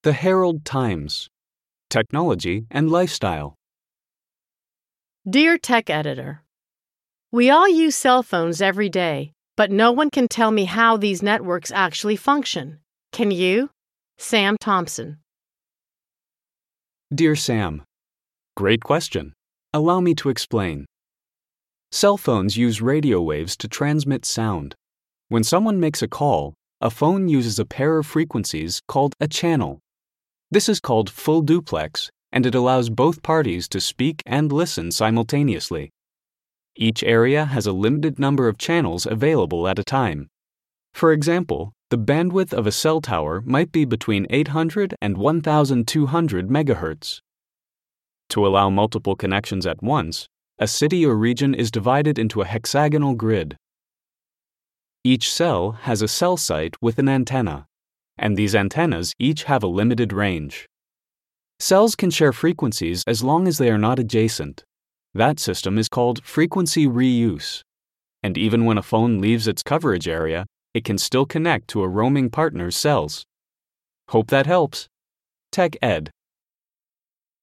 The Herald Times, Technology and Lifestyle. Dear Tech Editor, we all use cell phones every day, but no one can tell me how these networks actually function. Can you? Sam Thompson. Dear Sam, great question. Allow me to explain. Cell phones use radio waves to transmit sound. When someone makes a call, a phone uses a pair of frequencies called a channel. This is called full duplex, and it allows both parties to speak and listen simultaneously. Each area has a limited number of channels available at a time. For example, the bandwidth of a cell tower might be between 800 and 1,200 megahertz. To allow multiple connections at once, a city or region is divided into a hexagonal grid. Each cell has a cell site with an antenna, and these antennas each have a limited range. Cells can share frequencies as long as they are not adjacent. That system is called frequency reuse. And even when a phone leaves its coverage area, it can still connect to a roaming partner's cells. Hope that helps. Tech Ed.